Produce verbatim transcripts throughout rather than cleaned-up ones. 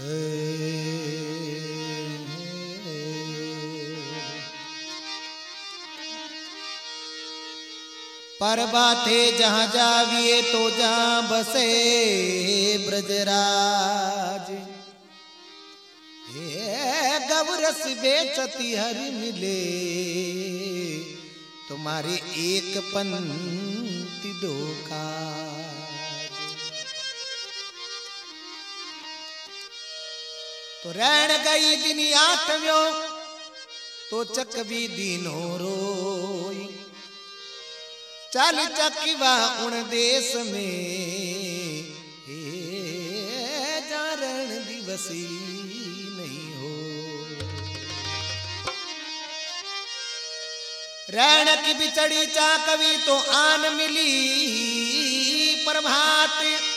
परबाथे जहाँ जाविए तो जहाँ बसे ब्रजराज। हे गवरस बेचती हरि मिले तुम्हारे एक पंक्ति दो काज। तो रैन गई दिन आठव्यो तो चकवी दीनो रोई। चल चकिवा उन देश में जारण दिवसी नहीं हो। रैन की बिछड़ी चाकवी तो आन मिली प्रभात।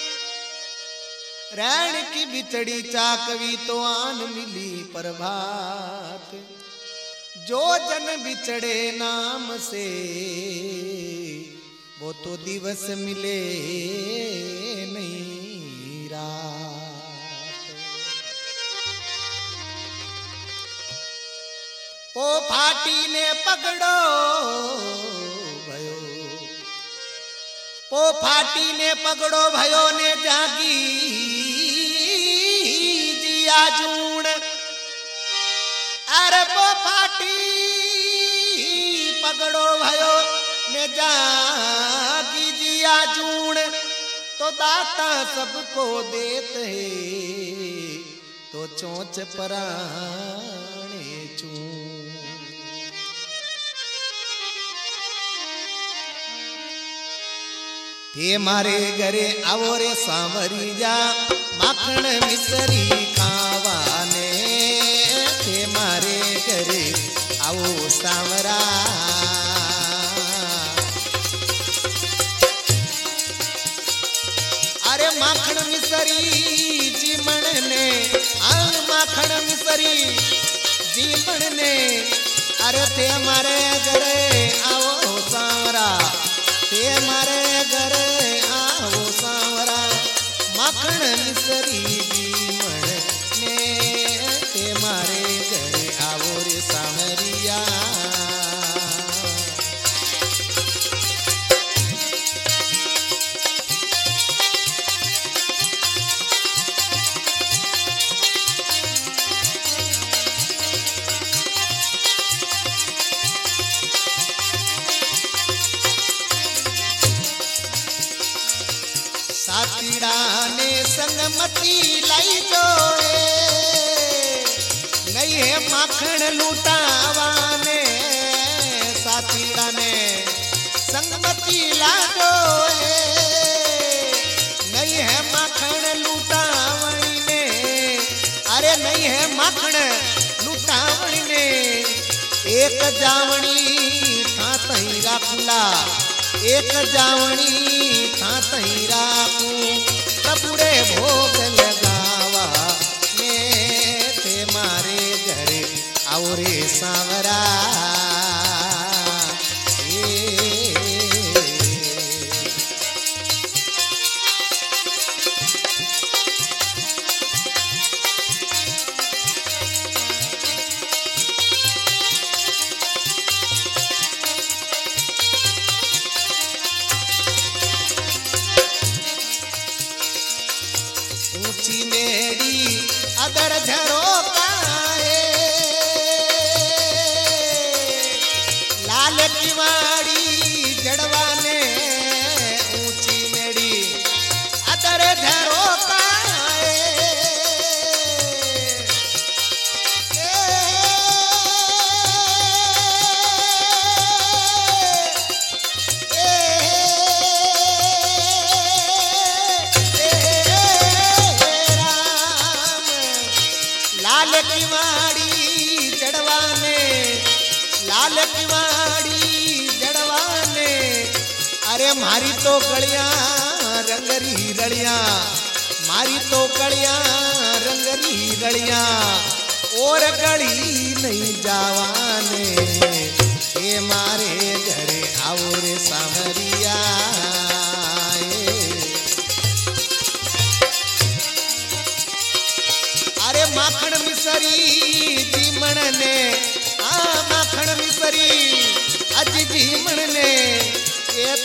रैन की बिछड़ी चाकवी तो आन मिली प्रभात। जो जन बिछड़े नाम से वो तो दिवस मिले नहीं रात। पो फाटी ने पगड़ो भयो। पो फाटी ने पगड़ो भयो ने जागी जिया जूण। अरे पो फाटी पगड़ो भयो ने जागी जिया जूण। तो दाता सबको देते है तो चोंच पराणे चूं। हे मारे घरे आवो रे सांवरी जा माखण मिसरी खावाने। हे मारे घरे आवो सांवरा। अरे माखण मिसरी जीमण ने आल माखण मिसरी जीमण ने। अरे थे मारे घरे आवो सांवरा। थे मारे घरे आवो सांवरा। माखण मिसरी जीमण ने थे मारे घरे आवो रे सांवरिया। सातीड़ा ने संगमती लाई जोड़े नहीं है माखण लूटावाने। सातीड़ा ने संगमती ला जोड़े नहीं है माखण लूटावणी ने। अरे नहीं है माखण लूटावणी ने। एक जावणी था तही राखुला। एक जावणी था तही राखू। प्रभुरे भोग लगावा ने थे मारे घरे आओ रे सांवरा। ऊंची मेड़ी अदर झरोकाए। लाल किवाड़ी जड़वाने। ऊंची मेड़ी अदर झरोकाए। लाल किवाड़ी जड़वाने। लाल किवाड़ी जड़वाने। अरे मारी तो गलियां रंगरी रड़ियां। मारी तो गलियां रंगरी रड़ियां। और गली नहीं जावाने। ये मारे घरे आओ रे सांवरिया।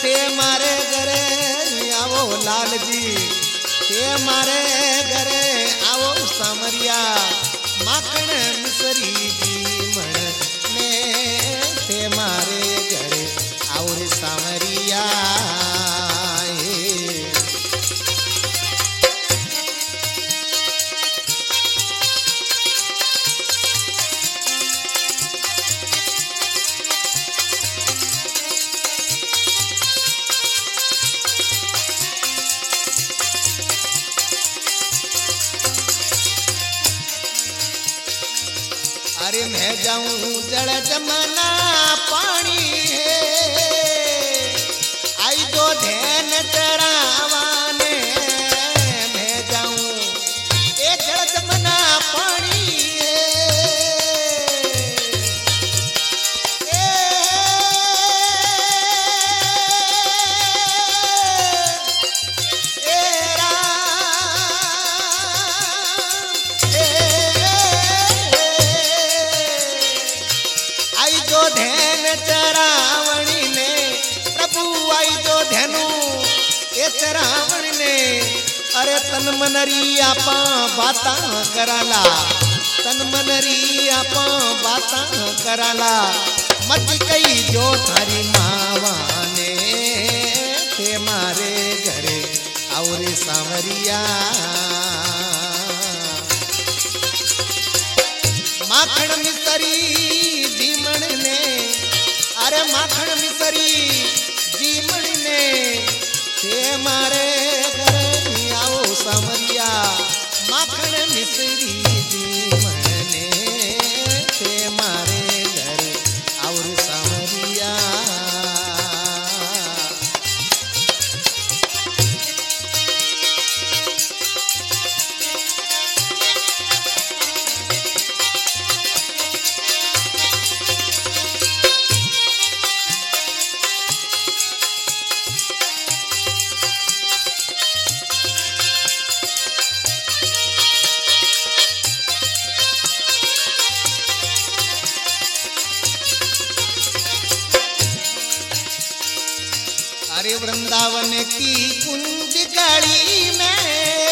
थे मारे घरे आवो लाल जी, थे मारे घरे आवो सामरिया, माखण मिसरी जी मण ने थे मारे घरे आओ रे सामरिया। अरे मैं जाऊं जल जमना पानी है, आई दो धैन चरावाने, मैं जाऊं ए जल जमना पानी है, ए, ए राम ए जो धैन चरावणी ने प्रभु आई जो धैनु ये चरावण ने, अरे तन मनरी आपा बाता कराला, तन मनरी आपा बाता कराला, मत कई जो थारी मावा ने थे मारे घरे और सावरिया। माखण मिसरी जीमण ने, अरे माखण मिसरी जीमण ने थे मारे घरे आओ सामरिया, माखण मिसरी जीमण ने थे मारे घरे और सामरिया। अरे वृंदावन की कुंज गली में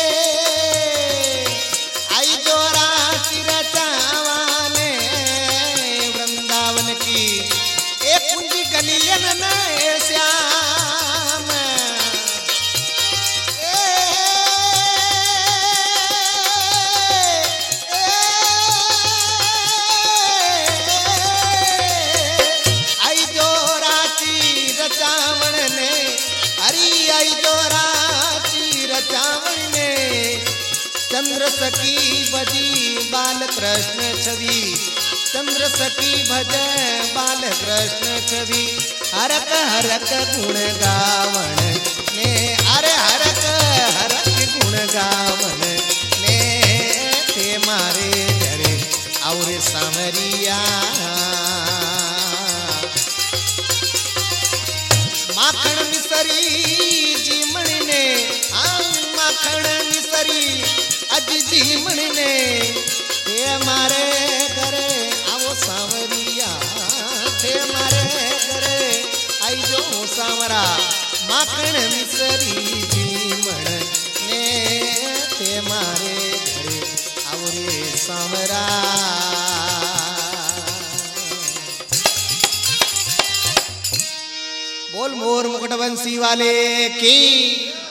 आई जो राशि रचावाने, वृंदावन की एक कुंज गलियन में श्याम ए, ए, आई जो राशि रचावण ने, हरी आई जो राशि रचावण ने, चंद्र सखी भजी बाल कृष्ण छवि, चंद्र सखी भज बाल कृष्ण छवि, हरक हरक गुण गावण ने, अरे हरक हरक गुण गावण ने थे मारे घरे और सामरिया। माखण मिसरी जीमण ने, आ माखण मिसरी अज जीमण ने थे मारे घरे आओ सावरिया, थे मारे घरे आई जो सावरा, माखण मिसरी जीमण ने थे मारे घरे आओ रे सावरा। बोल मोर मुकुट बंसी वाले की।